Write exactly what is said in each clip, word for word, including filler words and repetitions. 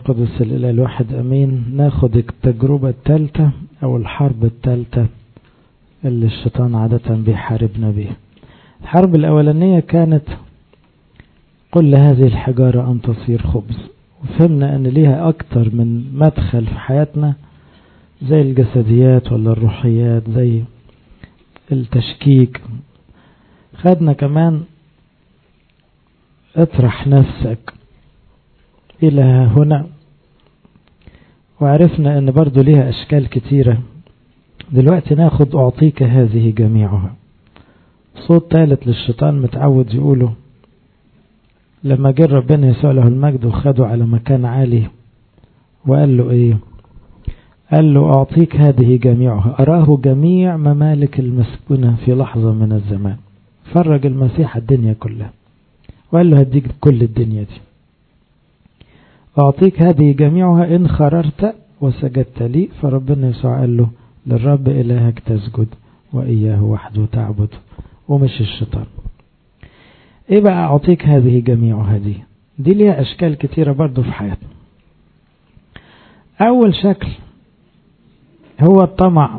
القدس الإله الواحد أمين. ناخد التجربة الثالثة أو الحرب الثالثة اللي الشيطان عادة بيحاربنا بيها. الحرب الأولانية كانت قل هذه الحجارة أن تصير خبز، وفهمنا أن ليها أكتر من مدخل في حياتنا، زي الجسديات ولا الروحيات، زي التشكيك. خدنا كمان اطرح نفسك إلى هنا، وعرفنا أن برضو ليها أشكال كتيرة. دلوقتي ناخد أعطيك هذه جميعها. صوت ثالث للشيطان متعود يقوله لما جه ربنا يسوع له المجد وخده على مكان عالي وقال له ايه؟ قال له أعطيك هذه جميعها. أراه جميع ممالك المسكونة في لحظة من الزمان. فرج المسيح الدنيا كلها وقال له هديك كل الدنيا دي. أعطيك هذه جميعها إن خررت وسجدت لي. فربنا يسوع قال له للرب إلهك تسجد وإياه وحده تعبد، ومش الشيطان. إيه بقى أعطيك هذه جميعها دي؟ دي ليها أشكال كتيرة برضو في حياتنا. أول شكل هو الطمع،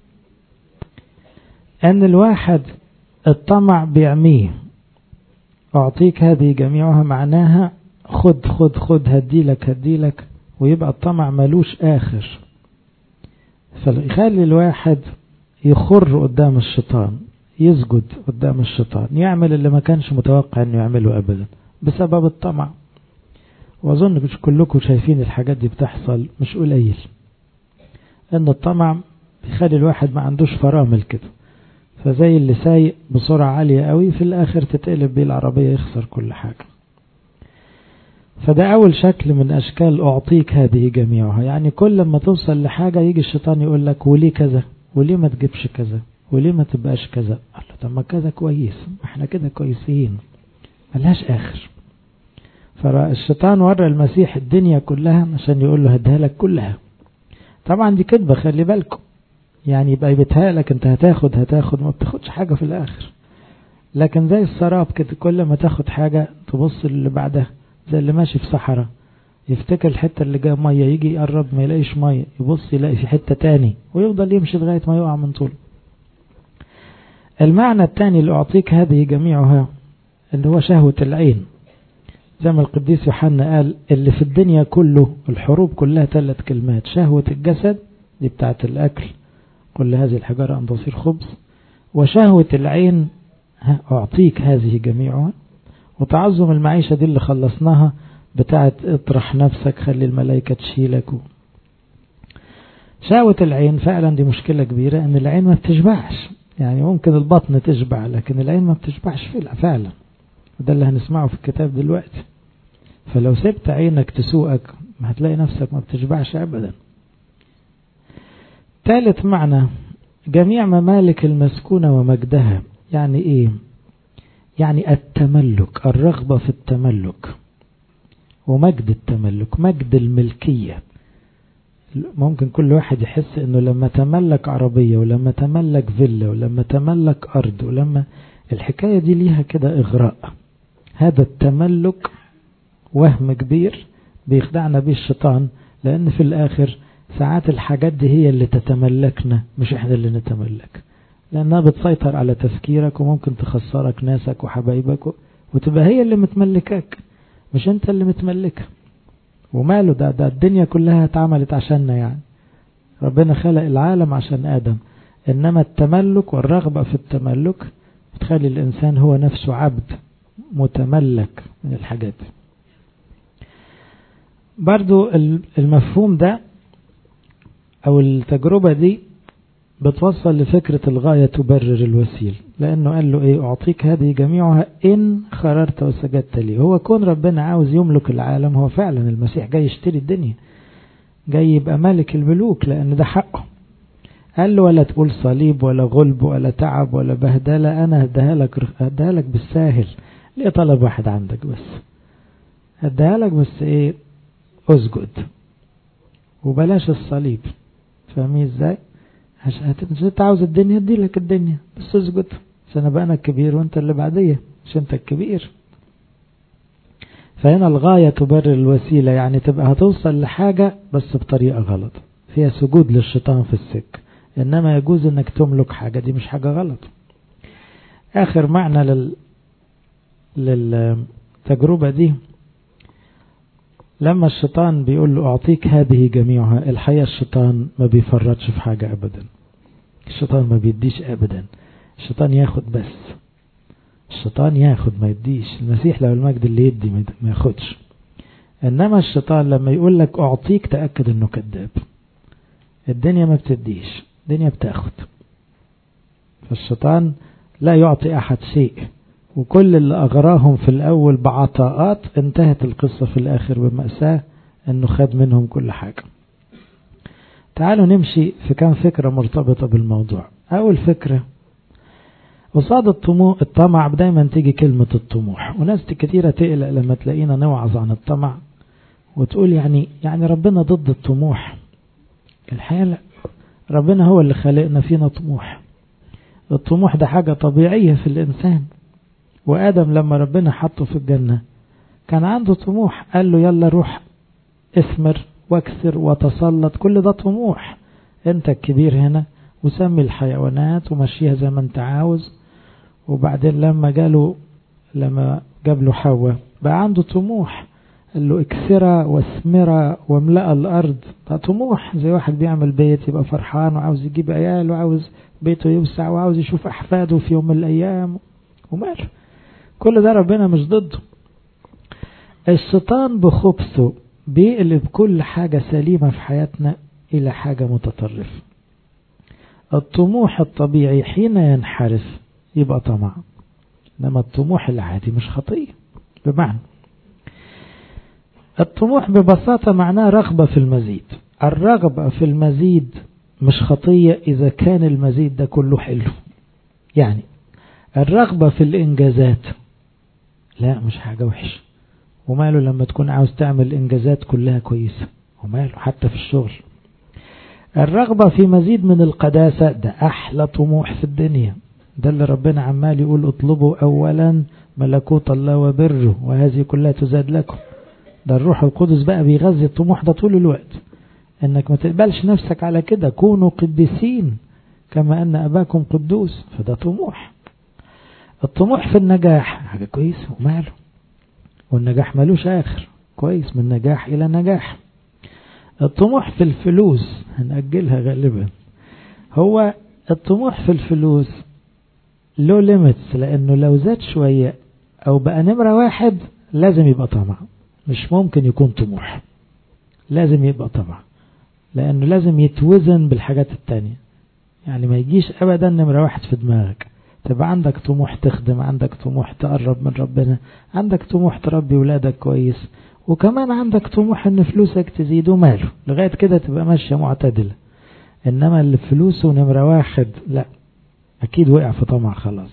أن الواحد الطمع بيعميه. أعطيك هذه جميعها معناها خد خد خد هديلك هديلك، ويبقى الطمع ملوش آخر، فيخلي الواحد يخر قدام الشيطان، يسجد قدام الشيطان، يعمل اللي ما كانش متوقع انه يعمله ابدا بسبب الطمع. واظن مش كلكم شايفين الحاجات دي بتحصل، مش قليل، ان الطمع بيخلي الواحد ما عندوش فرامل كده، فزي اللي سايق بسرعة عالية قوي في الاخر تتقلب بيه العربية يخسر كل حاجة. فده اول شكل من اشكال اعطيك هذه جميعها. يعني كل ما توصل لحاجة يجي الشيطان يقول لك وليه كذا، وليه ما تجيبش كذا، وليه ما تبقاش كذا. قال له طب ما كذا كويس، احنا كده كويسين، ملهاش اخر. فالشيطان ورى المسيح الدنيا كلها عشان يقول له هديها لك كلها. طبعا دي كذبة، خلي بالكم. يعني يبقى يبتها لك انت هتاخد هتاخد ما بتاخدش حاجة في الاخر، لكن زي السراب كده، كل ما تاخد حاجة تبص اللي بعدها، زي اللي ماشي في صحراء يفتكر الحتة اللي جاء مية، يجي يقرب ما يلاقيش مية، يبص يلاقي في حتة تاني، ويفضل يمشي لغاية ما يقع من طول. المعنى الثاني اللي أعطيك هذه جميعها اللي هو شهوة العين، زي ما القديس يوحنا قال اللي في الدنيا كله الحروب كلها ثلاث كلمات: شهوة الجسد دي بتاعت الأكل، كل هذه الحجارة أن تصير خبز، وشهوة العين أعطيك هذه جميعها، وتعظم المعيشة دي اللي خلصناها بتاعت اطرح نفسك خلي الملائكة تشيلك. شهوة العين فعلا دي مشكلة كبيرة، ان العين ما بتشبعش. يعني ممكن البطن تشبع لكن العين ما بتشبعش فعلا، وده اللي هنسمعه في الكتاب دلوقتي. فلو سبت عينك تسوقك هتلاقي نفسك ما بتشبعش ابدا. ثالث معنى جميع ممالك المسكونة ومجدها. يعني ايه؟ يعني التملك، الرغبة في التملك ومجد التملك، مجد الملكية. ممكن كل واحد يحس انه لما تملك عربية ولما تملك فيلا ولما تملك ارض ولما الحكاية دي ليها كده اغراء. هذا التملك وهم كبير بيخدعنا به الشيطان، لان في الاخر ساعات الحاجات دي هي اللي تتملكنا مش احنا اللي نتملك، لانها بتسيطر على تفكيرك وممكن تخسرك ناسك وحبايبك، وتبقى هي اللي متملكك مش انت اللي متملكها. وماله ده ده الدنيا كلها اتعملت عشاننا، يعني ربنا خلق العالم عشان آدم، إنما التملك والرغبة في التملك بتخلي الإنسان هو نفسه عبد متملك من الحاجات. برضو المفهوم ده أو التجربة دي بتوصل لفكرة الغاية تبرر الوسيل، لأنه قال له إيه؟ أعطيك هذه جميعها إن خررت وسجدت لي. هو كون ربنا عاوز يملك العالم، هو فعلا المسيح جاي يشتري الدنيا، جاي يبقى ملك الملوك لأن ده حقه. قال له ولا تقول صليب ولا غلب ولا تعب ولا بهدلة، أنا هديها لك هديها لك بالساهل. ليه طلب واحد عندك بس؟ هديها لك بس إيه؟ أسجد وبلاش الصليب. فاهمين إزاي؟ عشان انت عاوز الدنيا ادي لك الدنيا بس اسجد، عشان ابقى انا الكبير وانت اللي بعديه، عشان انت الكبير. فهنا الغاية تبرر الوسيلة، يعني تبقى هتوصل لحاجة بس بطريقة غلط فيها سجود للشيطان في السك، إنما يجوز إنك تملك حاجة، دي مش حاجة غلط. آخر معنى لل... للتجربة دي لما الشيطان بيقول له أعطيك هذه جميعها، الحقيقة الشيطان ما بيفرطش في حاجة أبدا، الشيطان ما بيديش أبدا، الشيطان ياخد بس، الشيطان ياخد ما يديش. المسيح لو المجد اللي يدي ما ياخدش، إنما الشيطان لما يقول لك أعطيك تأكد إنه كذاب. الدنيا ما بتديش، الدنيا بتاخد. فالشيطان لا يعطي أحد شيء، وكل اللي أغراهم في الأول بعطاءات انتهت القصة في الآخر بمأساة أنه خد منهم كل حاجة. تعالوا نمشي في كام فكرة مرتبطة بالموضوع. أول فكرة، قصاد الطموح الطمع دايما تيجي كلمة الطموح، وناس كتيرة تقلق لما تلاقينا نوعظ عن الطمع وتقول يعني يعني ربنا ضد الطموح. الحقيقة لا، ربنا هو اللي خلقنا فينا طموح. الطموح ده حاجة طبيعية في الإنسان، وآدم لما ربنا حطه في الجنة كان عنده طموح، قال له يلا روح اثمر واكسر وتسلط، كل ده طموح، انت الكبير هنا وسمي الحيوانات ومشيها زي ما انت عاوز. وبعدين لما جاله لما جاب له حواء بقى عنده طموح، قال له اكسرا واثمرا واملأ الارض. ده طموح، زي واحد بيعمل بيت يبقى فرحان وعاوز يجيب عيال وعاوز بيته يوسع وعاوز يشوف احفاده في يوم من الايام، وماله، كل ده ربنا مش ضده. الشيطان بخبثه بيقلب كل حاجة سليمة في حياتنا إلى حاجة متطرفة. الطموح الطبيعي حين ينحرف يبقى طمع، إنما الطموح العادي مش خطية. بمعنى الطموح ببساطة معناه رغبة في المزيد. الرغبة في المزيد مش خطية إذا كان المزيد ده كله حلو. يعني الرغبة في الإنجازات لا، مش حاجة وحش، وماله لما تكون عاوز تعمل إنجازات كلها كويسة، وماله حتى في الشغل. الرغبة في مزيد من القداسة ده أحلى طموح في الدنيا، ده اللي ربنا عمال يقول اطلبوا أولا ملكوت الله وبره وهذه كلها تزاد لكم. ده الروح القدس بقى بيغذي الطموح ده طول الوقت، انك ما تقبلش نفسك على كده، كونوا قديسين كما أن أباكم قدوس، فده طموح. الطموح في النجاح حاجة كويسة، وماله، والنجاح مالوش آخر، كويس، من نجاح إلى نجاح. الطموح في الفلوس هنأجلها غالبا. هو الطموح في الفلوس له ليميتس، لأنه لو زاد شوية أو بقى نمرة واحد لازم يبقى طمع، مش ممكن يكون طموح، لازم يبقى طمع، لأنه لازم يتوزن بالحاجات التانية. يعني ما يجيش أبدا نمرة واحد في دماغك، تبقى عندك طموح تخدم، عندك طموح تقرب من ربنا، عندك طموح تربي ولادك كويس، وكمان عندك طموح ان فلوسك تزيد، وماله، لغاية كده تبقى ماشية معتدلة. انما اللي فلوسه نمرة واحد لا، اكيد وقع في طمع خلاص.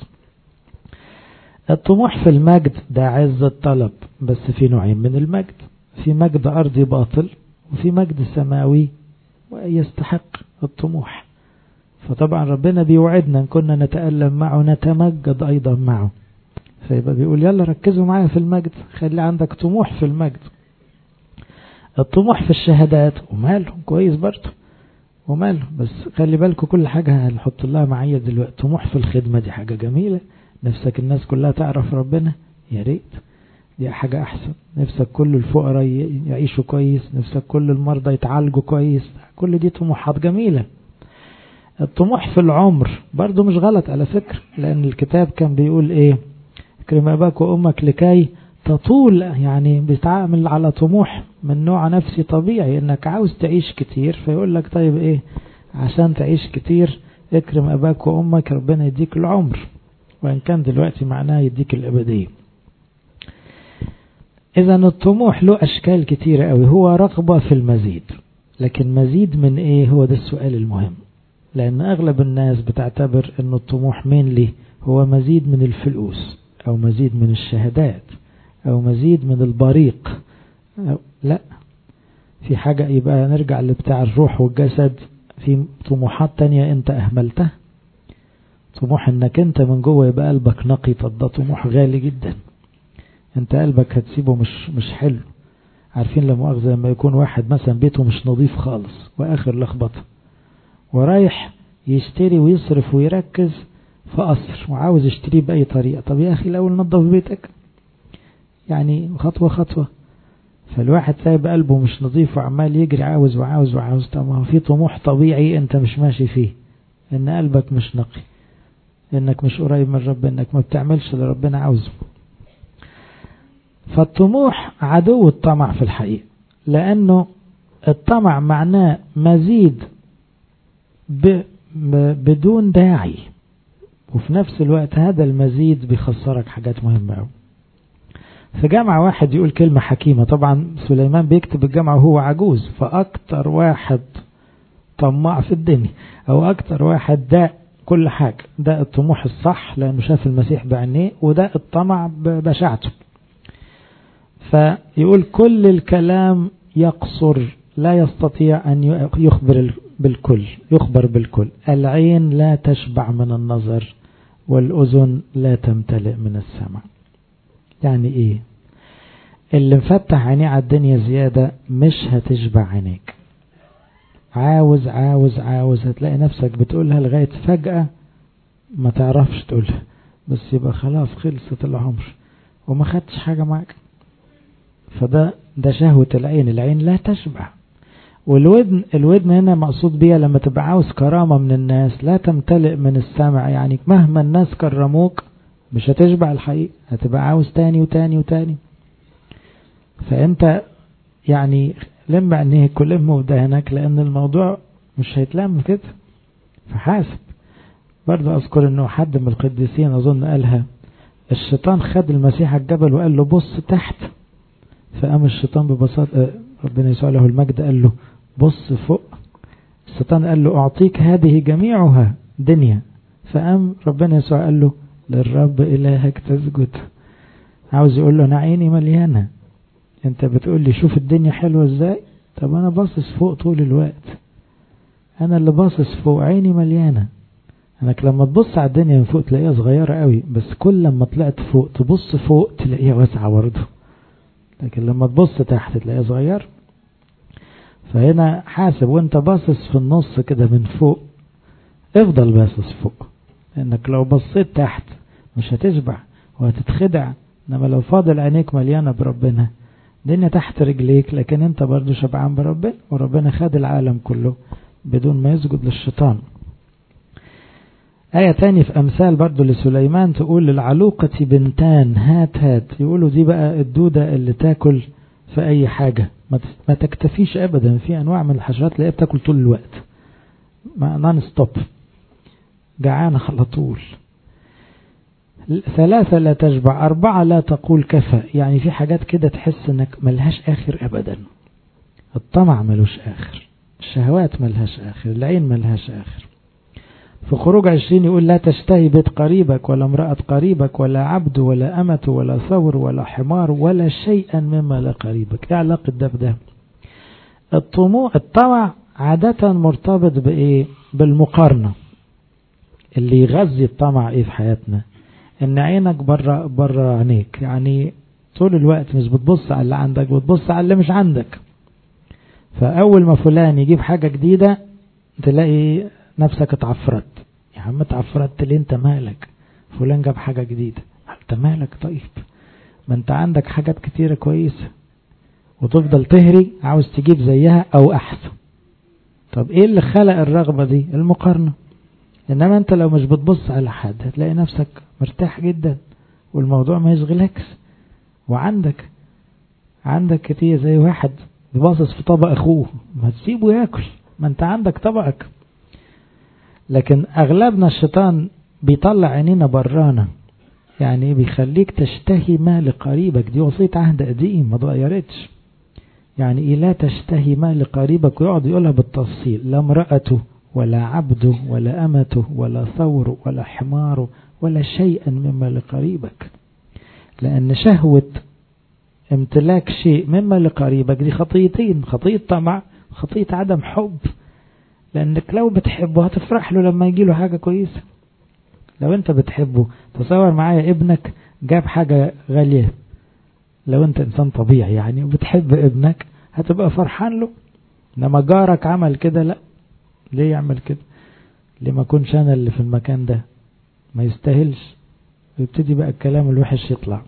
الطموح في المجد ده عز الطلب، بس في نوعين من المجد، في مجد ارضي باطل وفي مجد سماوي ويستحق الطموح. فطبعا ربنا بيوعدنا ان كنا نتألم معه نتمجد ايضا معه، فيبقى بيقول يلا ركزوا معايا في المجد، خلي عندك طموح في المجد. الطموح في الشهادات وماله كويس برضه، وماله، بس خلي بالكم كل حاجة هنحط لها معايا دلوقتي. طموح في الخدمة دي حاجة جميلة، نفسك الناس كلها تعرف ربنا، يا ريت، دي حاجة احسن. نفسك كل الفقراء يعيشوا كويس، نفسك كل المرضى يتعالجوا كويس، كل دي طموحات جميلة. الطموح في العمر برضو مش غلط على فكرة، لأن الكتاب كان بيقول إيه، اكرم أباك وأمك لكي تطول، يعني بيتعامل على طموح من نوع نفسي طبيعي، إنك عاوز تعيش كتير، فيقول لك طيب إيه عشان تعيش كتير اكرم أباك وأمك، ربنا يديك العمر، وإن كان دلوقتي معناه يديك الأبدية. إذا الطموح له أشكال كتيرة قوي، هو رغبة في المزيد، لكن مزيد من إيه؟ هو ده السؤال المهم، لأن أغلب الناس بتعتبر أن الطموح مينلي هو مزيد من الفلوس أو مزيد من الشهادات أو مزيد من البريق. لا، في حاجة، يبقى نرجع لبتاع الروح والجسد، في طموحات تانية أنت أهملتها. طموح أنك أنت من جوه يبقى قلبك نقي، طب ده طموح غالي جدا، انت قلبك هتسيبه مش مش حلو. عارفين لما مؤاخذة لما يكون واحد مثلا بيته مش نظيف خالص واخر لخبطه، ورايح يشتري ويصرف ويركز في قصر وعاوز يشتريه بأي طريقة، طب يا أخي الأول نظف بيتك يعني خطوة خطوة. فالواحد سايب قلبه مش نظيف وعمال يجري عاوز وعاوز وعاوز، طب ما في طموح طبيعي انت مش ماشي فيه، ان قلبك مش نقي، انك مش قريب من ربنا، انك ما بتعملش اللي ربنا عاوزه. فالطموح عدو الطمع في الحقيقة، لأنه الطمع معناه مزيد ب... بدون داعي، وفي نفس الوقت هذا المزيد بيخسرك حاجات مهمة أوي. في جامعة واحد يقول كلمة حكيمة، طبعا سليمان بيكتب الجامعة وهو عجوز، فأكتر واحد طماع في الدنيا أو أكتر واحد ده كل حاجة، ده الطموح الصح لأنه شاف المسيح بعينيه، وده الطمع ببشاعته. فيقول كل الكلام يقصر، لا يستطيع أن يخبر بالكل يخبر بالكل. العين لا تشبع من النظر، والأذن لا تمتلئ من السمع. يعني إيه؟ اللي مفتح عينيه على الدنيا زيادة مش هتشبع عينيك، عاوز عاوز عاوز هتلاقي نفسك بتقولها لغاية فجأة ما تعرفش تقولها، بس يبقى خلاص خلصت العمر وما خدتش حاجة معك. فده ده شهوة العين، العين لا تشبع. والودن الودن هنا مقصود بيها لما تبقى عاوز كرامة من الناس، لا تمتلئ من السمع، يعني مهما الناس كرموك مش هتشبع الحقيقة، هتبقى عاوز تاني وتاني وتاني. فأنت يعني لم عينيك ولم ودهنك، لأن الموضوع مش هيتلم كده. فحاسب. برضه أذكر أنه حد من القديسين أظن قالها، الشيطان خد المسيح الجبل وقال له بص تحت، فقام الشيطان ببساطة ربنا يسوع له المجد قال له بص فوق. الشيطان قال له أعطيك هذه جميعها دنيا، فقام ربنا يسوع قال له للرب إلهك تسجد. عاوز يقول له أنا عيني مليانة، أنت بتقول لي شوف الدنيا حلوة إزاي، طب أنا باصص فوق طول الوقت، أنا اللي باصص فوق، عيني مليانة. أنك لما تبص على الدنيا من فوق تلاقيها صغيرة قوي، بس كل لما طلعت فوق تبص فوق تلاقيها واسعة برضه، لكن لما تبص تحت تلاقيها صغير. فهنا حاسب وانت باصص في النص كده من فوق، افضل باصص فوق، لانك لو بصيت تحت مش هتشبع وهتتخدع. انما لو فاضل عينيك مليانة بربنا، الدنيا تحت رجليك لكن انت برضو شبعان بربنا، وربنا خد العالم كله بدون ما يسجد للشيطان. آية تاني في أمثال برضو لسليمان تقول للعلوقة بنتان هات هات، يقولوا دي بقى الدودة اللي تاكل في أي حاجة، ما تكتفيش أبدا، في أنواع من الحشرات اللي بتاكل طول الوقت نون ستوب، جعانة على طول. ثلاثة لا تشبع، أربعة لا تقول كفى، يعني في حاجات كده تحس انك ملهاش آخر أبدا. الطمع ملوش آخر، الشهوات ملهاش آخر، العين ملهاش آخر. في خروج عشرين يقول لا تشتهي بيت قريبك ولا امرأة قريبك ولا عبد ولا أمة ولا ثور ولا حمار ولا شيئا مما لا قريبك. ايه علاقة ده بده؟ الطموح الطمع عادة مرتبط بإيه؟ بالمقارنة. اللي يغذي الطمع ايه في حياتنا؟ ان عينك بره بره عينيك، يعني طول الوقت مش بتبص على اللي عندك، بتبص على اللي مش عندك. فأول ما فلان يجيب حاجة جديدة تلاقي نفسك اتعفرت، يا عم اتعفرت ليه؟ انت مالك؟ فلان جاب حاجة جديدة، انت مالك؟ طيب ما انت عندك حاجات كتيرة كويسة، وتفضل تهري عاوز تجيب زيها او احسن. طب ايه اللي خلق الرغبة دي؟ المقارنة. انما انت لو مش بتبص على حد هتلاقي نفسك مرتاح جدا والموضوع ما يشغلكش، وعندك عندك كتير. زي واحد بيباصص في طبق اخوه، ما تسيبه ياكل، ما انت عندك طبقك. لكن اغلبنا الشيطان بيطلع عينينا برانا، يعني بيخليك تشتهي ما لقريبك. دي وصية عهد قديم ما اتغيرتش. يعني ايه لا تشتهي ما لقريبك؟ ويقعد يقولها بالتفصيل، لا امرأته ولا عبده ولا أمته ولا ثور ولا حمار ولا شيئا مما لقريبك. لأن شهوة امتلاك شيء مما لقريبك دي خطيتين، خطية طمع، خطية عدم حب. لأنك لو بتحبه هتفرح له لما يجي له حاجة كويسة. لو انت بتحبه، تصور معايا ابنك جاب حاجة غالية لو انت انسان طبيعي يعني وبتحب ابنك هتبقى فرحان له. انما جارك عمل كده، لا، ليه يعمل كده؟ ليه ما كنش انا اللي في المكان ده؟ ما يستاهلش. ويبتدي بقى الكلام الوحش يطلع.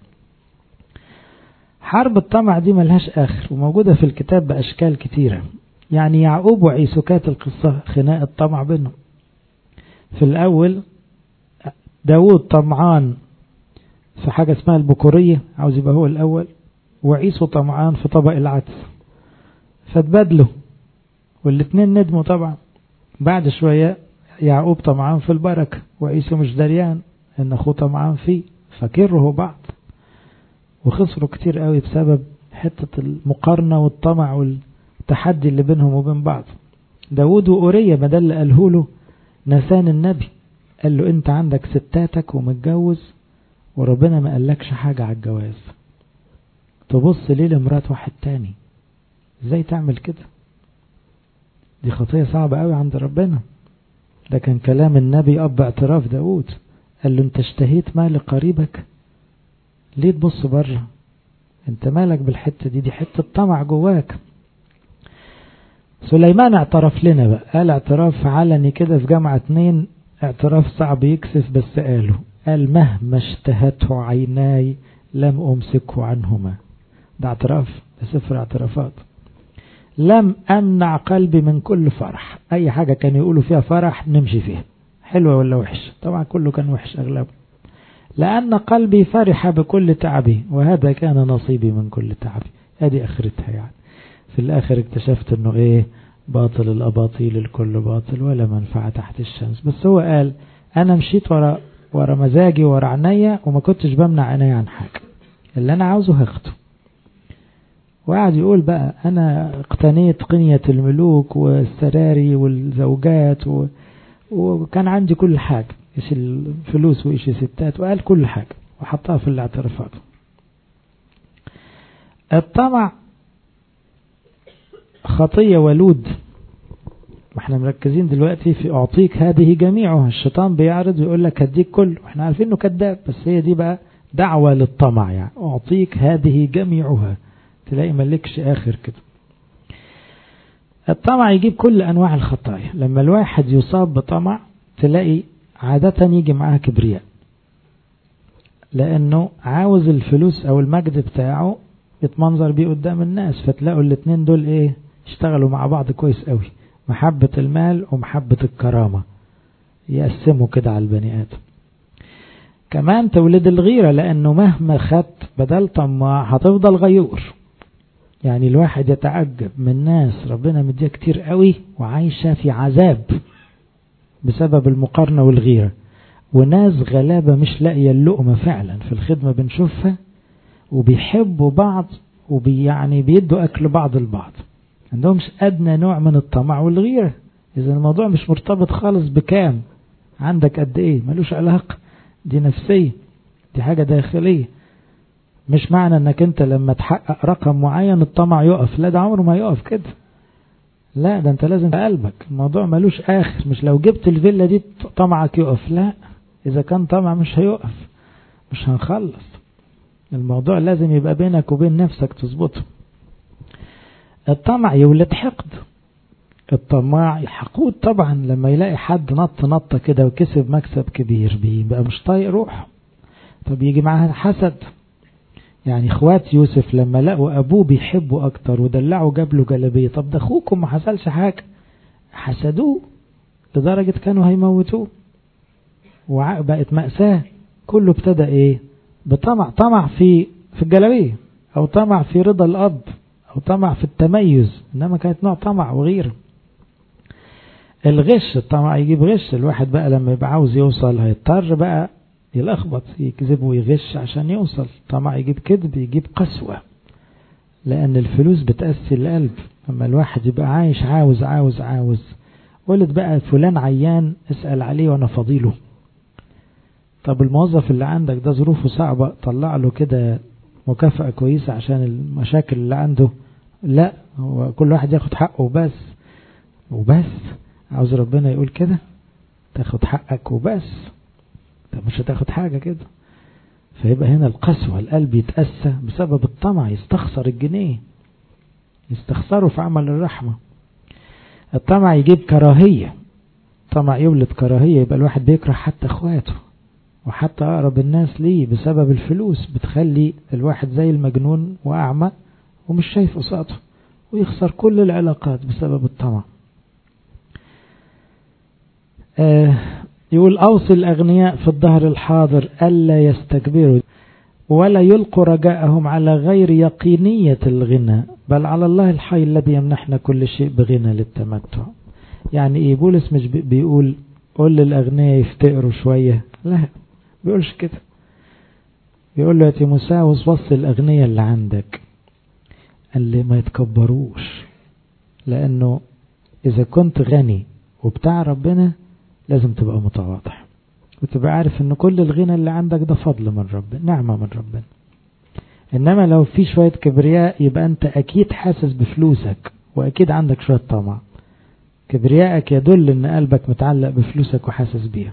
حرب الطمع دي ملهاش آخر، وموجودة في الكتاب بأشكال كتيرة. يعني يعقوب وعيسو كانت القصة خناق الطمع بينهم. في الأول داود طمعان في حاجة اسمها البكورية، عاوز يبقى هو الأول، وعيسو طمعان في طبق العدس، فتبادلوا والاتنين ندموا طبعا. بعد شوية يعقوب طمعان في البركة، وعيسو مش دريان ان اخوه طمعان فيه، فكرهوا بعض وخسروا كتير قوي بسبب حتة المقارنة والطمع والتحدي اللي بينهم وبين بعض. داود وأورية بدل اللي قاله له نسان النبي، قال له انت عندك ستاتك ومتجوز وربنا ما قالكش حاجة على الجواز، تبص ليه لمرات واحد تاني؟ ازاي تعمل كده؟ دي خطية صعبة قوي عند ربنا. ده كان كلام النبي أب اعتراف داود، قال له انت اشتهيت مال قريبك، ليه تبص بره؟ انت مالك بالحتة دي؟ دي حتة طمع جواك. سليمان اعترف لنا بقى، قال اعتراف علني كده في جامعة اتنين، اعتراف صعب يكسف بس قاله، قال مهما اشتهته عيناي لم أمسكه عنهما. ده اعتراف، ده سفر اعترافات. لم أمنع قلبي من كل فرح، أي حاجة كان يقولوا فيها فرح نمشي فيها، حلوة ولا وحش، طبعا كله كان وحش أغلبه، لأن قلبي فرح بكل تعبي وهذا كان نصيبي من كل تعبي. هذه آخرتها يعني. في الآخر اكتشفت أنه إيه؟ باطل الأباطيل الكل باطل ولا منفعة تحت الشمس. بس هو قال أنا مشيت ورا ورا مزاجي ورا عينيا وما كنتش بمنع عينيا عن حاجة، اللي أنا عاوزه هاخده. وقعد يقول بقى أنا اقتنيت قنية الملوك والسراري والزوجات و... وكان عندي كل حاجة، إيش الفلوس وإيش الستات، وقال كل حاجة وحطها في الاعترافات. الطمع خطية ولود. ما احنا مركزين دلوقتي في أعطيك هذه جميعها. الشيطان بيعرض ويقول لك هديك كله، واحنا عارفين انه كذاب، بس هي دي بقى دعوة للطمع، يعني أعطيك هذه جميعها، تلاقي ملكش آخر كده. الطمع يجيب كل أنواع الخطايا. لما الواحد يصاب بطمع تلاقي عادة يجي معاه كبرياء، لأنه عاوز الفلوس أو المجد بتاعه يتمنظر بيه قدام الناس، فتلاقوا الاتنين دول ايه؟ اشتغلوا مع بعض كويس قوي، محبة المال ومحبة الكرامة يقسموا كده على البني آدم. كمان تولد الغيرة، لأنه مهما خدت بدل طماع هتفضل غيور. يعني الواحد يتعجب من ناس ربنا مديها كتير قوي وعايشة في عذاب بسبب المقارنة والغيرة، وناس غلابة مش لاقية اللقمة فعلا في الخدمة بنشوفها، وبيحبوا بعض وبي يعني بيدوا أكل بعض البعض، عندهمش أدنى نوع من الطمع والغيرة. إذا الموضوع مش مرتبط خالص بكام عندك قد إيه، ملوش علاقة، دي نفسية، دي حاجة داخلية. مش معنى انك انت لما تحقق رقم معين الطمع يقف، لا، ده عمره ما يقف كده، لا، ده انت لازم قلبك الموضوع ملوش آخر. مش لو جبت الفيلا دي طمعك يقف، لا، إذا كان طمع مش هيقف، مش هنخلص. الموضوع لازم يبقى بينك وبين نفسك تظبطه. الطمع يولد حقد. الطماع حقود طبعا، لما يلاقي حد نط نطة كده وكسب مكسب كبير بيبقى مش طايق روح. طب يجي معها حسد. يعني اخوات يوسف لما لقوا ابوه بيحبوا اكتر ودلعوا جاب له جلابيه، طب ده اخوكم ما حصلش حاجه، حسدوه لدرجه كانوا هيموتوه وبقت مأساة. كله ابتدى ايه؟ بطمع، طمع في في الجلابيه، او طمع في رضا الاب، او طمع في التميز، انما كانت نوع طمع وغيره. الغش، الطمع يجيب غش. الواحد بقى لما يبقى عاوز يوصل هيضطر بقى يلخبط، يكذب ويغش عشان يوصل. طمع يجيب كذب، يجيب قسوة، لأن الفلوس بتأسي القلب. لما الواحد يبقى عايش عاوز عاوز عاوز، ولد بقى فلان عيان اسأل عليه وانا فضيله. طب الموظف اللي عندك ده ظروفه صعبة، طلع له كده مكافأة كويسة عشان المشاكل اللي عنده. لا، هو كل واحد ياخد حقه وبس وبس. عاوز ربنا يقول كده، تاخد حقك وبس. طب مش هتاخد حاجة كده. فيبقى هنا القسوة، القلب يتأسى بسبب الطمع، يستخسر الجنيه، يستخسره في عمل الرحمة. الطمع يجيب كراهية، الطمع يولد كراهية، يبقى الواحد بيكره حتى اخواته وحتى أقرب الناس ليه بسبب الفلوس. بتخلي الواحد زي المجنون وأعمى ومش شايف قصاده، ويخسر كل العلاقات بسبب الطمع. آه يقول أوصي الأغنياء في الظهر الحاضر ألا يستكبروا ولا يلقوا رجاءهم على غير يقينية الغنى، بل على الله الحي الذي يمنحنا كل شيء بغنى للتمتع. يعني إيه؟ بولس مش بيقول قول للأغنياء يفتقروا شوية، لا، بيقولش كده. بيقول له يا تيموساوس وصي الأغنياء اللي عندك اللي ما يتكبروش، لأنه إذا كنت غني وبتاع ربنا لازم تبقى متواضع، وتبقى عارف ان كل الغنى اللي عندك ده فضل من ربنا، نعمة من ربنا. انما لو في شوية كبرياء يبقى انت اكيد حاسس بفلوسك، واكيد عندك شوية طمع. كبريائك يدل ان قلبك متعلق بفلوسك وحاسس بيها.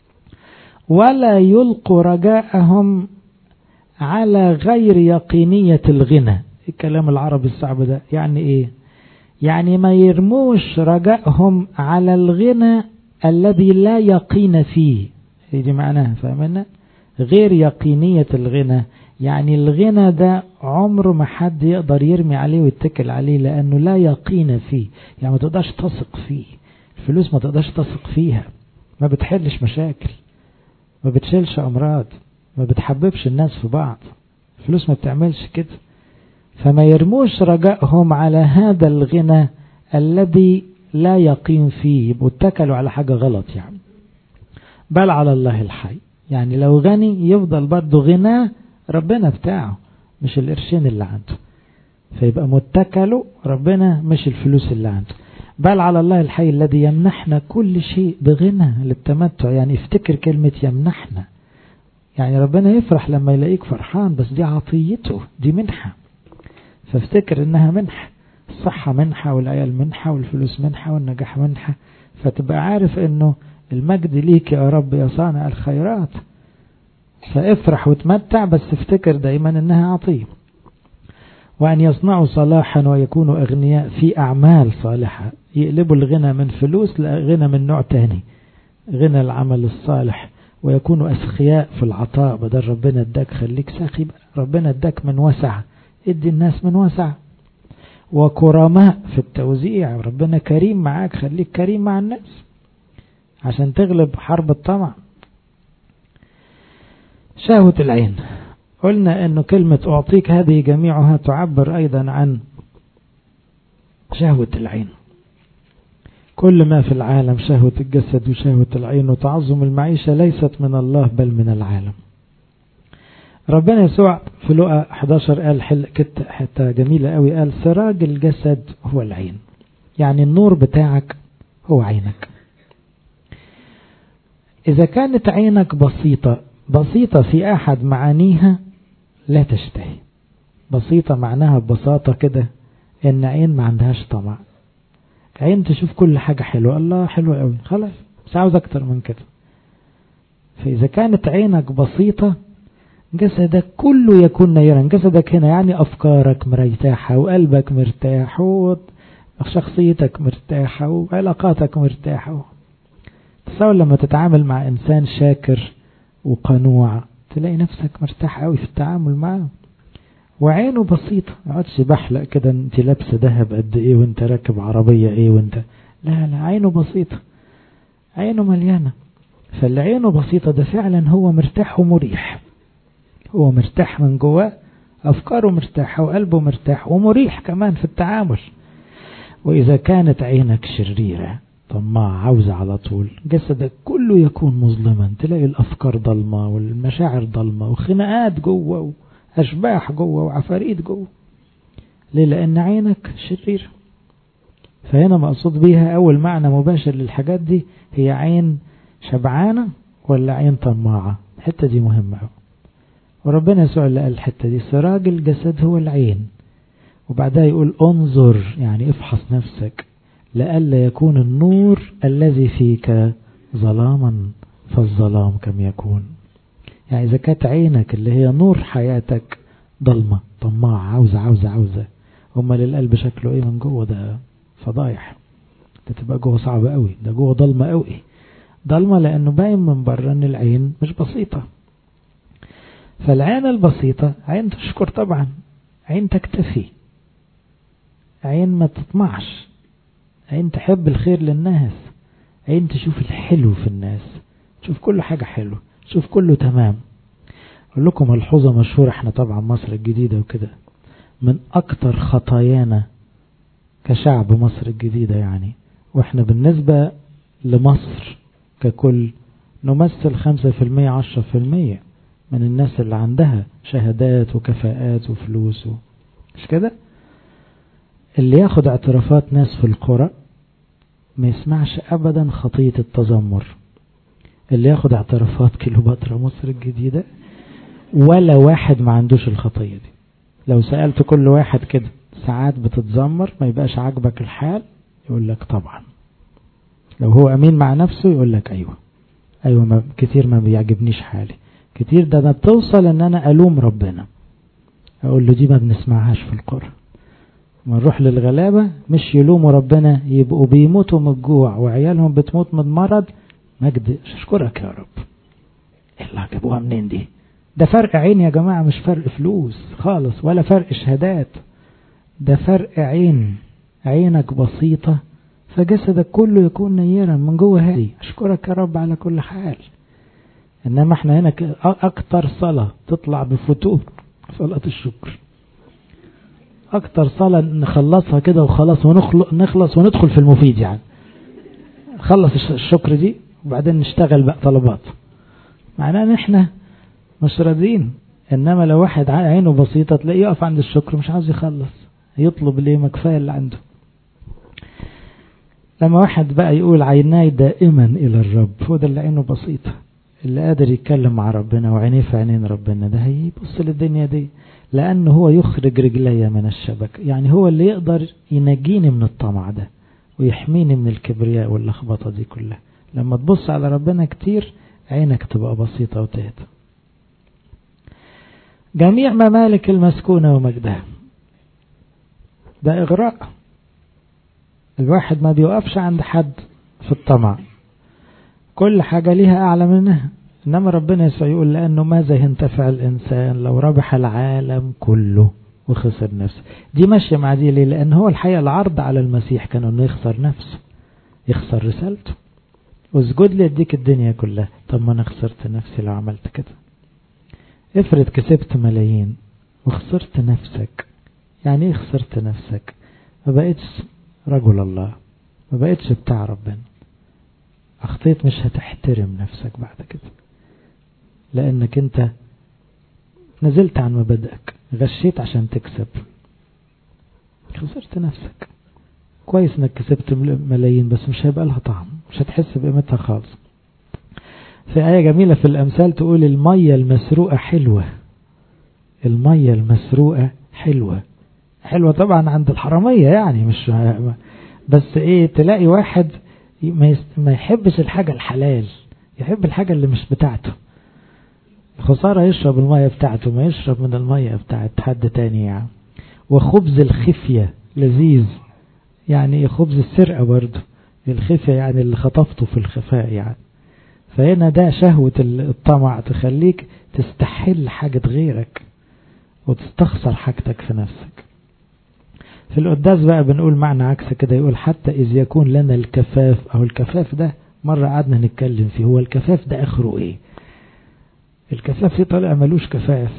ولا يلقوا رجاءهم على غير يقينية الغنى. الكلام العربي الصعب ده يعني ايه؟ يعني ما يرموش رجائهم على الغنى الذي لا يقين فيه. دي معناها، فاهمنا؟ غير يقينية الغنى يعني الغنى ده عمره ما حد يقدر يرمي عليه ويتكل عليه، لأنه لا يقين فيه. يعني ما تقدرش تثق فيه. الفلوس ما تقدرش تثق فيها، ما بتحلش مشاكل، ما بتشيلش أمراض، ما بتحببش الناس في بعض. الفلوس ما بتعملش كده. فما يرموش رجائهم على هذا الغنى الذي لا يقين فيه، يبقوا اتكلوا على حاجة غلط يعني. بل على الله الحي، يعني لو غني يفضل برضه غناه ربنا بتاعه مش القرشين اللي عنده، فيبقى متكلوا ربنا مش الفلوس اللي عنده. بل على الله الحي الذي يمنحنا كل شيء بغنى للتمتع. يعني افتكر كلمة يمنحنا، يعني ربنا يفرح لما يلاقيك فرحان، بس دي عطيته، دي منحة، فافتكر انها منحة. الصحة منحة، والعيال منحة، والفلوس منحة، والنجاح منحة. فتبقى عارف انه المجد ليك يا رب يا صانع الخيرات، فافرح وتمتع، بس افتكر دايما انها عطية. وأن يصنعوا صلاحا ويكونوا أغنياء في أعمال صالحة. يقلبوا الغنى من فلوس لغنى من نوع تاني، غنى العمل الصالح. ويكونوا أسخياء في العطاء، بدل ربنا اداك خليك ساخي، ربنا اداك من وسع، ادي الناس من وسع. وكرماء في التوزيع، ربنا كريم معاك، خليك كريم مع الناس عشان تغلب حرب الطمع. شهوة العين، قلنا انه كلمة اعطيك هذه جميعها تعبر ايضا عن شهوة العين. كل ما في العالم، شهوة الجسد وشهوة العين وتعظم المعيشة، ليست من الله بل من العالم. ربنا يسوع في لقا احد عشر قال حتى جميلة قوي، قال سراج الجسد هو العين. يعني النور بتاعك هو عينك. إذا كانت عينك بسيطة، بسيطة في أحد معانيها لا تشتهي. بسيطة معناها ببساطة كده إن عين ما عندهاش طمع، عين تشوف كل حاجة حلوة، الله حلوة قوي، خلاص مش عاوز أكتر من كده. فإذا كانت عينك بسيطة، جسدك كله يكون نيرا. جسدك هنا يعني أفكارك مرتاحة، وقلبك مرتاح، وشخصيتك مرتاحة، وعلاقاتك مرتاحة. تصور لما تتعامل مع إنسان شاكر وقنوع، تلاقي نفسك مرتاح قوي في التعامل معه. وعينه بسيطة، ما يقعدش بحلق كده انت لابسه ذهب قد ايه وانت راكب عربية ايه وانت، لا لا، عينه بسيطة، عينه مليانة. فاللي عينه بسيطة ده فعلا هو مرتاح ومريح، هو مرتاح من جواه، افكاره مرتاحة وقلبه مرتاح ومريح كمان في التعامل. واذا كانت عينك شريرة طماع عاوزة على طول، جسدك كله يكون مظلما، تلاقي الأفكار ضلمة والمشاعر ضلمة وخناقات جوه وأشباح جوه وعفاريت جوه. ليه؟ لأن عينك شرير. فهنا مقصود بيها أول معنى مباشر للحاجات دي هي عين شبعانة ولا عين طماعة. الحتة دي مهمة. وربنا يسوع اللي قال الحتة دي سراج الجسد هو العين، وبعدها يقول انظر، يعني افحص نفسك لئلا يكون النور الذي فيك ظلاما فالظلام كم يكون. يعني إذا كانت عينك اللي هي نور حياتك ضلمة طماع عاوزة عاوزة عاوزة، أمال القلب شكله إيه من جوه؟ ده فضايح، ده تبقى جوه صعبة قوي، ده جوه ضلمة قوي. ضلمة لأنه باين من بره أن العين مش بسيطة. فالعين البسيطة عين تشكر طبعا، عين تكتفي، عين ما تطمعش، عين تحب الخير للناس، عين تشوف الحلو في الناس، تشوف كل حاجة حلو، تشوف كله تمام. أقول لكم ملحوظة مشهورة، احنا طبعا مصر الجديدة وكده، من أكتر خطايانا كشعب مصر الجديدة يعني، واحنا بالنسبة لمصر ككل نمثل خمسة في المية عشرة في المية من الناس اللي عندها شهادات وكفاءات وفلوس و... مش كده؟ اللي ياخد اعترافات ناس في القرى ما يسمعش أبدا خطية التذمر. اللي ياخد اعترافات كيلوباترا مصر الجديدة ولا واحد ما عندوش الخطية دي. لو سألت كل واحد كده ساعات بتتذمر ما يبقاش عاجبك الحال، يقول لك طبعا. لو هو أمين مع نفسه يقول لك أيوة أيوة ما كتير ما بيعجبنيش حالي كتير، ده أنا بتوصل أن أنا ألوم ربنا. أقول له دي ما بنسمعهاش في القرى. ما نروح للغلابة مش يلوموا ربنا، يبقوا بيموتوا من الجوع وعيالهم بتموت من مرض، مجد أشكرك يا رب. إلا جابوها منين دي؟ ده فرق عين يا جماعة، مش فرق فلوس خالص ولا فرق شهادات، ده فرق عين. عينك بسيطة فجسدك كله يكون نيرا من جوه هادي، أشكرك يا رب على كل حال. إنما احنا هنا أكتر صلاة تطلع بفتور صلاة الشكر، أكتر صلاة نخلصها كده وخلاص ونخلص وندخل في المفيد، يعني خلص الشكر دي وبعدين نشتغل بقى طلبات، معناه ان احنا مش راضيين. انما لو واحد عينه بسيطة تلاقيه يقف عند الشكر مش عاوز يخلص، يطلب ليه؟ ما كفاية اللي عنده. لما واحد بقى يقول عيناي دائما الى الرب، هو ده اللي عينه بسيطة، اللي قادر يتكلم مع ربنا وعينيه في عينين ربنا، ده هيبص للدنيا دي، لانه هو يخرج رجلي من الشبك، يعني هو اللي يقدر ينجيني من الطمع ده ويحميني من الكبرياء واللخبطة دي كلها. لما تبص على ربنا كتير عينك تبقى بسيطة وتهدى. جميع ممالك المسكونة ومجدها، ده إغراء. الواحد ما بيوقفش عند حد في الطمع، كل حاجة ليها أعلى منها. إنما ربنا يسوع يقول لأنه ماذا ينتفع الإنسان لو ربح العالم كله وخسر نفسه. دي ماشية مع دي ليه؟ لأن هو الحقيقة العرض على المسيح كان أنه يخسر نفسه، يخسر رسالته. واسجد لي اديك الدنيا كلها، طب ما أنا خسرت نفسي لو عملت كده. افرض كسبت ملايين وخسرت نفسك، يعني ايه خسرت نفسك؟ ما بقيتش رجل الله، ما بقيتش بتاع ربنا، اخطيت، مش هتحترم نفسك بعد كده، لانك انت نزلت عن مبادئك، غشيت عشان تكسب، خسرت نفسك. كويس انك كسبت ملايين بس مش هيبقى لها طعم، مش هتحس بقيمتها خالص. في آية جميلة في الأمثال تقول المية المسروقة حلوة، المية المسروقة حلوة. حلوة طبعا عند الحرامية يعني، مش بس ايه، تلاقي واحد ما يحبش الحاجة الحلال، يحب الحاجة اللي مش بتاعته. خسارة يشرب المية بتاعته، ما يشرب من المية بتاعت حد تاني يعني. وخبز الخفية لذيذ، يعني خبز السرقة برضه الخفية، يعني اللي خطفته في الخفاء يعني. فهنا ده شهوة الطمع تخليك تستحل حاجة غيرك وتستخسر حاجتك في نفسك. في القداس بقى بنقول معنى عكس كده، يقول حتى إذ يكون لنا الكفاف. أو الكفاف ده مرة قعدنا نتكلم فيه، هو الكفاف ده آخره إيه؟ الكفاف في طريقة ملوش كفاف.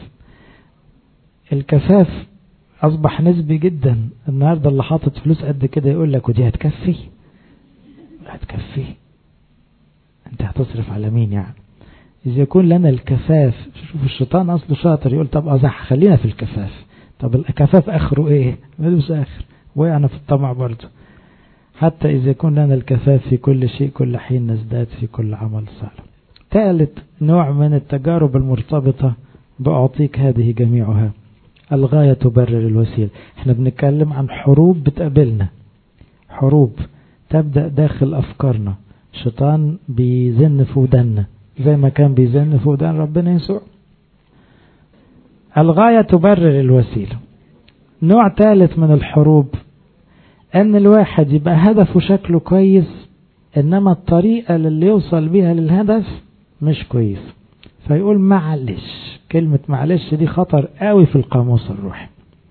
الكفاف أصبح نسبي جدا. النهاردة اللي حاطط فلوس قد كده يقول لك ودي هتكفي؟ هتكفي؟ انت هتصرف على مين يعني؟ إذا يكون لنا الكفاف. شوف الشيطان أصله شاطر، يقول طب أزح خلينا في الكفاف. طب الكفاف آخره إيه؟ ملوش آخر، وقعنا في الطمع برضه. حتى إذا يكون لنا الكفاف في كل شيء كل حين نزداد في كل عمل صالح. ثالث نوع من التجارب المرتبطة بأعطيك هذه جميعها، الغاية تبرر الوسيلة. احنا بنتكلم عن حروب بتقابلنا، حروب تبدأ داخل أفكارنا، شيطان بيزن في ودنا زي ما كان بيزن في ودان ربنا يسوع. الغاية تبرر الوسيلة. نوع ثالث من الحروب ان الواحد يبقى هدفه شكله كويس انما الطريقة اللي يوصل بيها للهدف مش كويس، فيقول معلش. كلمة معلش دي خطر قوي في القاموس الروحي.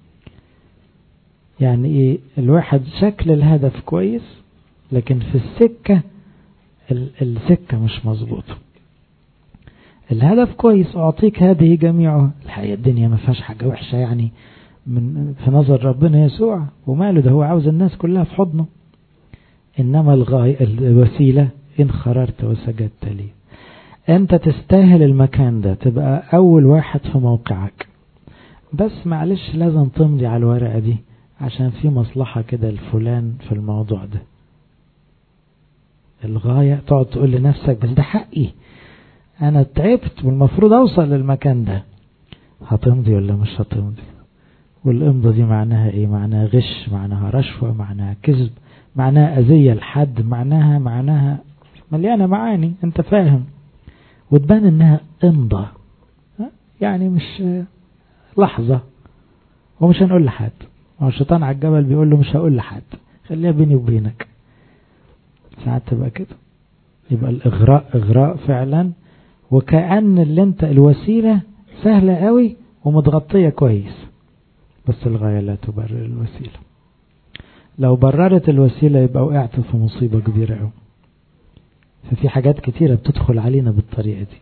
يعني ايه؟ الواحد شكل الهدف كويس لكن في السكة السكة مش مظبوطة. الهدف كويس، اعطيك هذه جميعه. الحقيقة الدنيا ما فيهاش حاجة وحشة يعني من في نظر ربنا يسوع، وماله ده، هو عاوز الناس كلها في حضنه. انما الغاية الوسيلة ان خررت وسجدت لي. انت تستاهل المكان ده، تبقى اول واحد في موقعك، بس معلش لازم تمضي على الورقة دي عشان في مصلحة كده الفلان في الموضوع ده. الغاية تقعد تقول لنفسك بس ده حقي، انا تعبت والمفروض اوصل للمكان ده. هتمضي ولا مش هتمضي؟ والامضة دي معناها ايه؟ معناها غش، معناها رشوة، معناها كذب، معناها اذية لحد، معناها معناها مليانة معاني انت فاهم، وتبان انها امضة يعني مش لحظة. ومش هنقول لحد، هو الشيطان على الجبل بيقول له مش هقول لحد، خليها بيني وبينك. ساعات تبقى كده، يبقى الاغراء اغراء فعلا، وكأن اللي انت الوسيلة سهلة قوي ومتغطية كويس، بس الغاية لا تبرر الوسيلة. لو بررت الوسيلة يبقى وقعت في مصيبة كبيرة قوي. ففي حاجات كتيرة بتدخل علينا بالطريقة دي.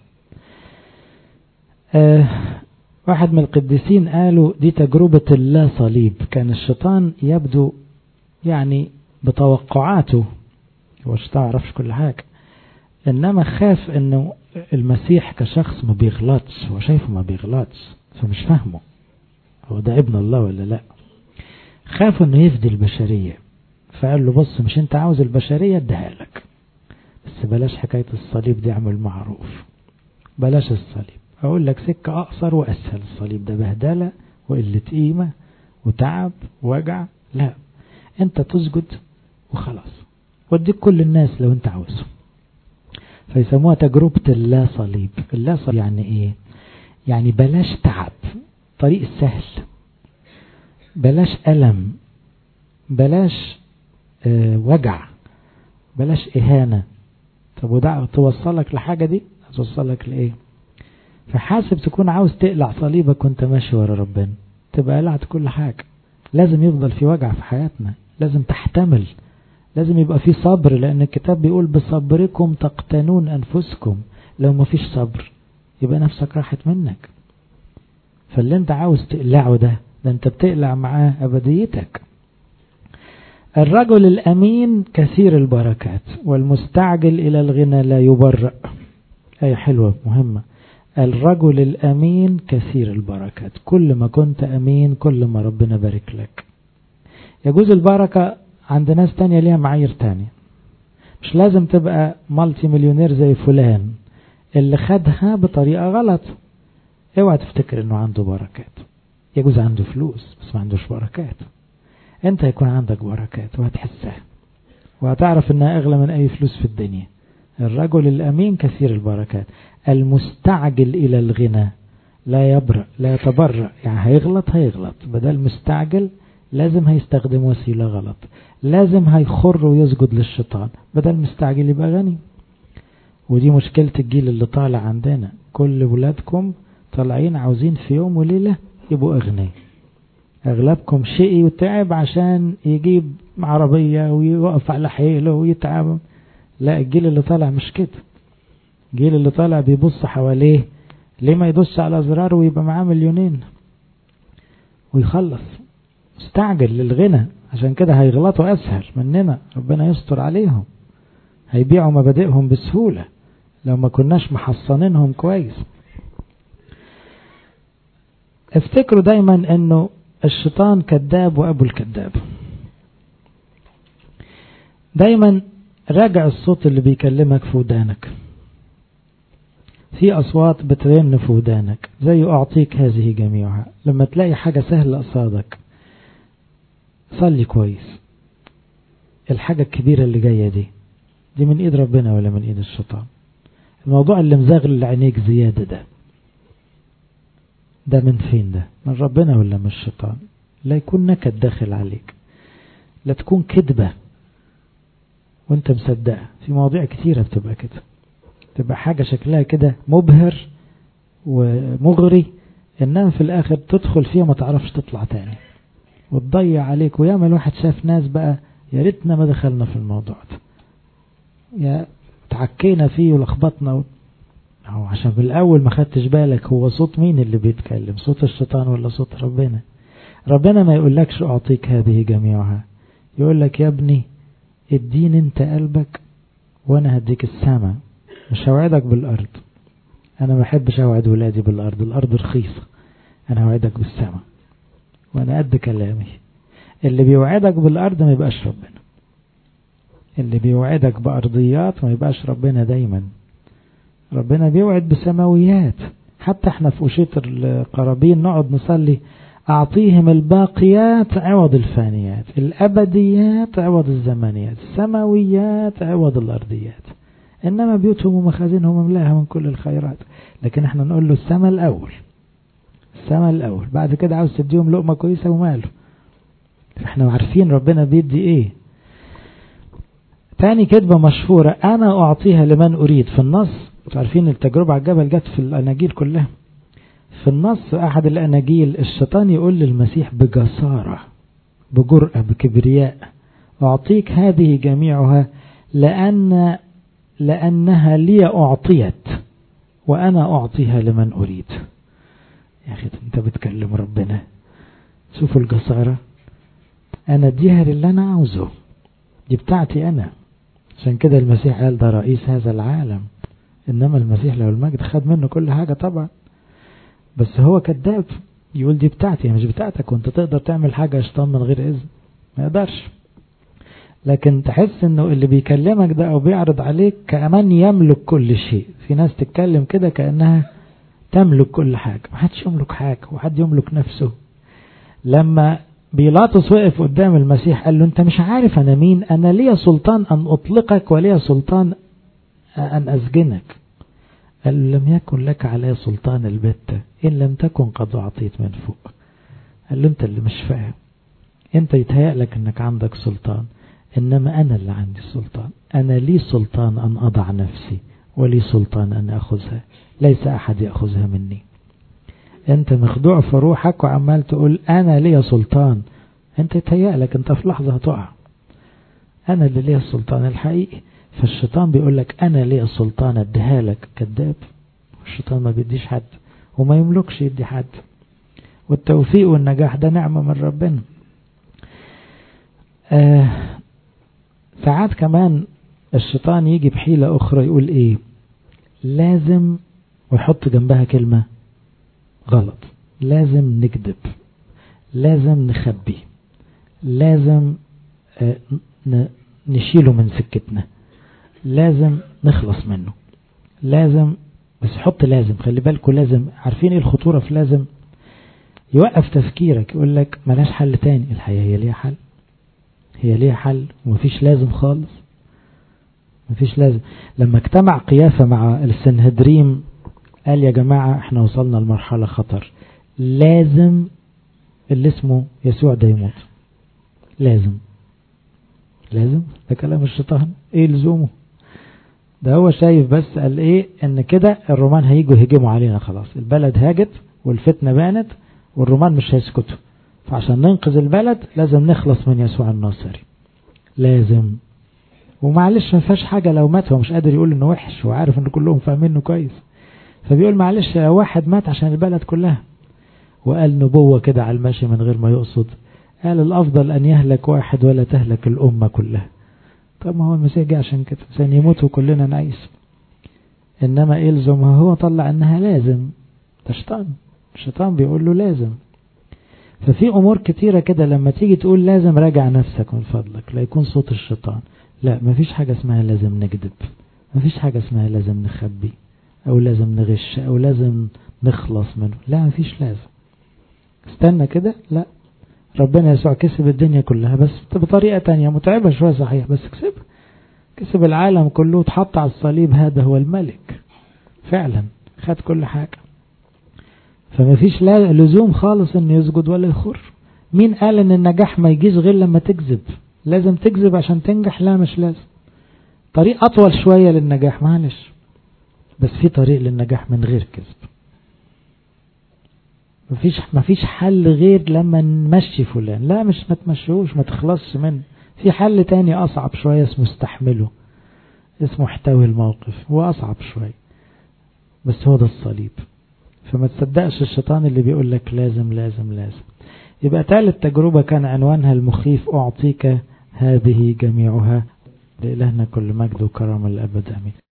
آه واحد من القديسين قالوا دي تجربة اللا صليب. كان الشيطان يبدو يعني بتوقعاته، هو الشيطان عرفش كل حاجة، انما خاف انه المسيح كشخص ما بيغلطش، هو شايفه ما بيغلطش فمش فاهمه هو ده ابن الله ولا لا. خاف انه يفدي البشرية، فقال له بص مش انت عاوز البشرية اديها لك، بس بلاش حكاية الصليب دي، اعمل معروف، بلاش الصليب، اقول لك سكة اقصر واسهل. الصليب ده بهدلة وقلة قيمة وتعب ووجع، لا انت تسجد وخلاص، وديك كل الناس لو انت عاوزه. فيسموها تجربة اللا صليب. اللا صليب يعني ايه؟ يعني بلاش تعب، طريق السهل، بلاش ألم، بلاش اه وجع، بلاش إهانة. طب وده توصلك لحاجة دي؟ توصلك لإيه؟ فحاسب تكون عاوز تقلع صليبك وانت ماشي ورا ربنا، تبقى قلعت كل حاجة. لازم يفضل في وجع في حياتنا، لازم تحتمل، لازم يبقى في صبر، لأن الكتاب بيقول بصبركم تقتنون أنفسكم. لو ما فيش صبر يبقى نفسك راحت منك. فاللي انت عاوز تقلعه ده ده انت بتقلع معاه أبديتك. الرجل الأمين كثير البركات والمستعجل إلى الغنى لا يبرأ. أي حلوة مهمة. الرجل الأمين كثير البركات، كل ما كنت أمين كل ما ربنا بارك لك. يجوز البركة عند ناس تانية ليها معايير تانية، مش لازم تبقى مالتي مليونير زي فلان اللي خدها بطريقة غلط. اوعى تفتكر انه عنده بركات، يجوز عنده فلوس بس ما عندوش بركات. انت يكون عندك بركات وهتحسها وهتعرف انها اغلى من اي فلوس في الدنيا. الرجل الامين كثير البركات المستعجل الى الغنى لا يبرأ لا يتبرأ. يعني هيغلط هيغلط، بدل مستعجل لازم هيستخدم وسيلة غلط، لازم هيخر ويسجد للشيطان، بدل مستعجل يبقى غني. ودي مشكلة الجيل اللي طالع عندنا، كل ولادكم طالعين عاوزين في يوم وليلة يبقوا أغنياء. أغلبكم شقي وتعب عشان يجيب عربية ويوقف على حيله ويتعب. لا، الجيل اللي طالع مش كده. الجيل اللي طالع بيبص حواليه، ليه ما يدوس على زرار ويبقى معاه مليونين ويخلص. مستعجل للغنى، عشان كده هيغلطوا أسهل مننا، ربنا يستر عليهم. هيبيعوا مبادئهم بسهولة لو ما كناش محصنينهم كويس. افتكروا دايما انه الشيطان كذاب وابو الكذاب. دايما راجع الصوت اللي بيكلمك في ودانك. في اصوات بترن في ودانك زي اعطيك هذه جميعها. لما تلاقي حاجة سهلة قصادك صلي كويس، الحاجة الكبيرة اللي جاية دي دي من ايد ربنا ولا من ايد الشيطان؟ الموضوع اللي مزغل عينيك زيادة ده ده من فين؟ ده من ربنا ولا من الشيطان؟ لا يكون نكد داخل عليك، لا تكون كذبة وانت مصدقها. في مواضيع كتيرة بتبقى كده، تبقى حاجة شكلها كده مبهر ومغري، انما في الاخر تدخل فيها ما تعرفش تطلع تاني وتضيع عليك. وياما الواحد شاف ناس بقى يا ريتنا ما دخلنا في الموضوع ده، يا تعكينا فيه ولخبطنا و... أو عشان بالأول ما خدتش بالك هو صوت مين اللي بيتكلم، صوت الشيطان ولا صوت ربنا؟ ربنا ما يقولكش أعطيك هذه جميعها، يقولك يا ابني ادين انت قلبك وانا هديك السماء، مش هوعدك بالأرض. انا ما بحبش اوعد ولادي بالأرض، الأرض رخيصة، انا هوعدك بالسماء وانا قد كلامي. اللي بيوعدك بالأرض ما يبقاش ربنا، اللي بيوعدك بأرضيات ما يبقاش ربنا. دايما ربنا بيوعد بسماويات. حتى احنا في أشيط القرابين نقعد نصلي أعطيهم الباقيات عوض الفانيات، الأبديات عوض الزمانيات، السماويات عوض الأرضيات. إنما بيوتهم ومخازنهم مملاها من كل الخيرات. لكن احنا نقول له السماء الأول، السماء الأول، بعد كده عاوز تديهم لقمة كويسة وماله. احنا عارفين ربنا بيدي ايه. تاني كذبة مشهورة، أنا أعطيها لمن أريد. في النص عارفين التجربة على الجبل جت في الأناجيل كلها. في النص أحد الأناجيل الشيطان يقول للمسيح بجسارة بجرأة بكبرياء أعطيك هذه جميعها لأن لأنها لي أعطيت وأنا أعطيها لمن أريد. يا أخي أنت بتكلم ربنا. شوفوا الجسارة، أنا اديها للي أنا عاوزه، دي بتاعتي أنا. عشان كده المسيح قال ده رئيس هذا العالم. إنما المسيح له المجد خد منه كل حاجة طبعا، بس هو كذاب يقول دي بتاعتي مش بتاعتك. وانت تقدر تعمل حاجة شيطان من غير إذن؟ ما يقدرش. لكن تحس انه اللي بيكلمك ده او بيعرض عليك كأمان يملك كل شيء. في ناس تتكلم كده كأنها تملك كل حاجة. ما حدش يملك حاجة، وحد يملك نفسه. لما بيلاطس وقف قدام المسيح قال له انت مش عارف انا مين؟ انا ليا سلطان ان اطلقك وليا سلطان ان اسجنك. قال له لم يكن لك علي سلطان البتة ان لم تكن قد اعطيت من فوق. قال له انت اللي مش فاهم، انت يتهيأ لك انك عندك سلطان، انما انا اللي عندي السلطان. انا لي سلطان ان اضع نفسي ولي سلطان ان اخذها، ليس احد ياخذها مني. انت مخدوع في روحك وعمال تقول انا لي سلطان. انت يتهيأ لك انت في لحظة هتقع. انا اللي لي السلطان الحقيقي. فالشيطان بيقول لك انا لي السلطان اديها لك. كذاب. الشيطان ما بيديش حد وما يملكش يدي حد. والتوفيق والنجاح ده نعمة من ربنا. آه ساعات كمان الشيطان يجي بحيلة اخرى يقول ايه؟ لازم، ويحط جنبها كلمة غلط، لازم نكذب، لازم نخبي، لازم آه نشيله من سكتنا، لازم نخلص منه، لازم. بس حط لازم، خلي بالكوا لازم. عارفين ايه الخطورة في لازم؟ يوقف تفكيرك، يقول لك ملاش حل تاني. الحياة هي ليها حل، هي ليها حل، ومفيش لازم خالص، مفيش لازم. لما اجتمع قيافة مع السنهدريم قال يا جماعة احنا وصلنا لمرحلة خطر، لازم اللي اسمه يسوع ده يموت. لازم لازم ده كلام الشيطان. ايه لزومه ده؟ هو شايف بس قال ايه؟ ان كده الرومان هيجوا يهجموا علينا، خلاص البلد هاجت والفتنة بانت والرومان مش هيسكتوا، فعشان ننقذ البلد لازم نخلص من يسوع الناصري. لازم. ومعلش ما فيهاش حاجة لو مات. هو مش قادر يقول انه وحش وعارف ان كلهم فاهمينه كويس، فبيقول معلش واحد مات عشان البلد كلها. وقال نبوة كده على الماشي من غير ما يقصد، قال الافضل ان يهلك واحد ولا تهلك الامة كلها. طب ما هو المسيح جه عشان كده، عشان يموت وكلنا نعيش. انما يلزمها هو طلع انها لازم. ده شيطان. الشيطان بيقول له لازم. ففي امور كتيرة كده لما تيجي تقول لازم راجع نفسك من فضلك، لا يكون صوت الشيطان. لا، مفيش حاجة اسمها لازم نكذب، مفيش حاجة اسمها لازم نخبي او لازم نغش او لازم نخلص منه. لا، مفيش لازم. استنى كده. لا، ربنا يسوع كسب الدنيا كلها بس بطريقة تانية متعبة شوية صحيح، بس كسب كسب العالم كله، اتحط على الصليب. هذا هو الملك، فعلا خد كل حاجة. فما فيش لا لزوم خالص انه يسجد ولا يخر. مين قال ان النجاح ما يجيش غير لما تكذب؟ لازم تكذب عشان تنجح؟ لا مش لازم. طريق اطول شوية للنجاح معلش، بس في طريق للنجاح من غير كذب. مفيش مفيش حل غير لما نمشي فلان. لا مش ما تمشيهوش، ما تخلصش منه. في حل تاني اصعب شوية اسمه استحمله، اسمه احتوي الموقف، هو اصعب شوية بس هو ده الصليب. فما تصدقش الشيطان اللي بيقول لك لازم لازم لازم. يبقى ثالث تجربة كان عنوانها المخيف أعطيك هذه جميعها. لإلهنا كل مجد وكرم الأبد آمين.